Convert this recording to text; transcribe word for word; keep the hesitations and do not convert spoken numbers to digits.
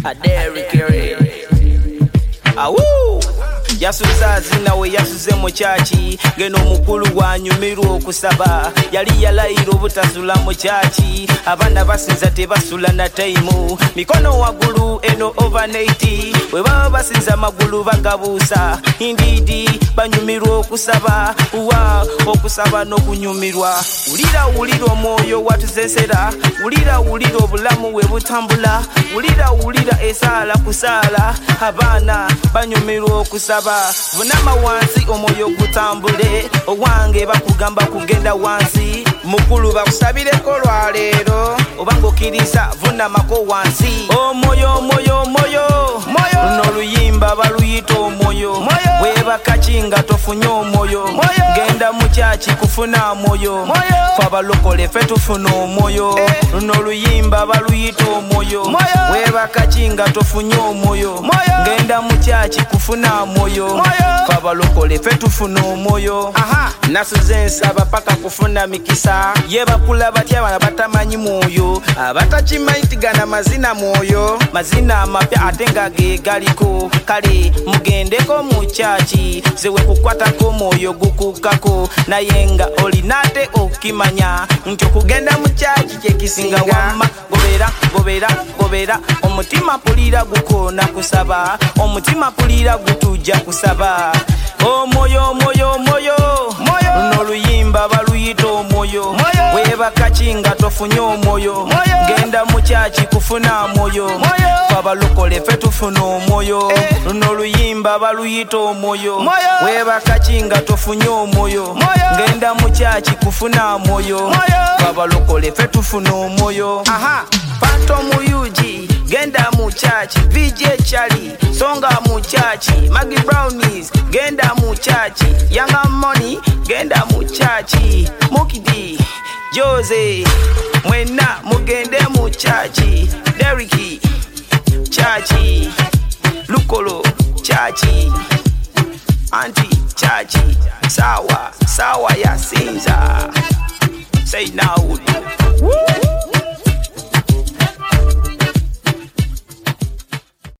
a Derrick Carey. Awoo! Yasuza zina we yasuze mu chachi ngeno mukulu gwanyumirwa okusaba yali yalayira obutasula mu chachi abana basinza tebasula na time mikono wagulu eno over ninety we baba basinza magulu bagabusa indeed banyumirwa okusaba uwa okusaba no kunyumirwa ulira ulira omwoyo watuzesera ulira ulira obulamu we butambula ulira ulira esala kusala abana banyumirwa okusaba vunama wansi omwoyo gutambule owange bakugamba kugenda wansi mukulu bakusabireko lwaleero obanga okkiriza vunamako wansi omwoyo omwoyo omwoyo luno luyimba baluyita omwoyo webakakinga tofunye omwoyo genda mu kyaki kufuna mwoyo fe abalokole fe tufuna omwoyo luno luyimba baluyita omwoyo webakakinga tofunye omwoyo genda mu kyaki kufuna mwoyo fe abalokole fe tufuna omwoyo nasuze nsaba paka kufuna mikisa ye bakula batya bana batamanyi mwoyo abatakimanyi tigana mazina mwoyo mazina amapya ate nga ge galiko kale mugendeko mu kyaki zewe kukwatako mwoyo gukukako naye nga olinate okimanya nti okugenda mu kyaki kyekisinga wamma gobera gobera gobera omutima pulira gukona kusaba omutima pulira gutujja kusaba omwoyo omwoyo omwoyo luno luyimba baluyita omwoyo webakakinga tofunye omwoyo genda mu kyaki kufuna mwoyo fe abalokole fe tufuna omwoyo luno luyimba baluyita omwoyo webakakinga tofunye omwoyo genda mu kyaki kufuna mwoyo fe abalokole fe tufuna omwoyo panto muyuji genda mu chachi V J Charlie songa mu chachi Maggie Brownies genda mu chachi Young Money genda mu chachi Mukidi Jose mwena mugende mu chachi Derrick chachi Lukolo chachi Auntie chachi sawa sawa ya sinza say now. Woo!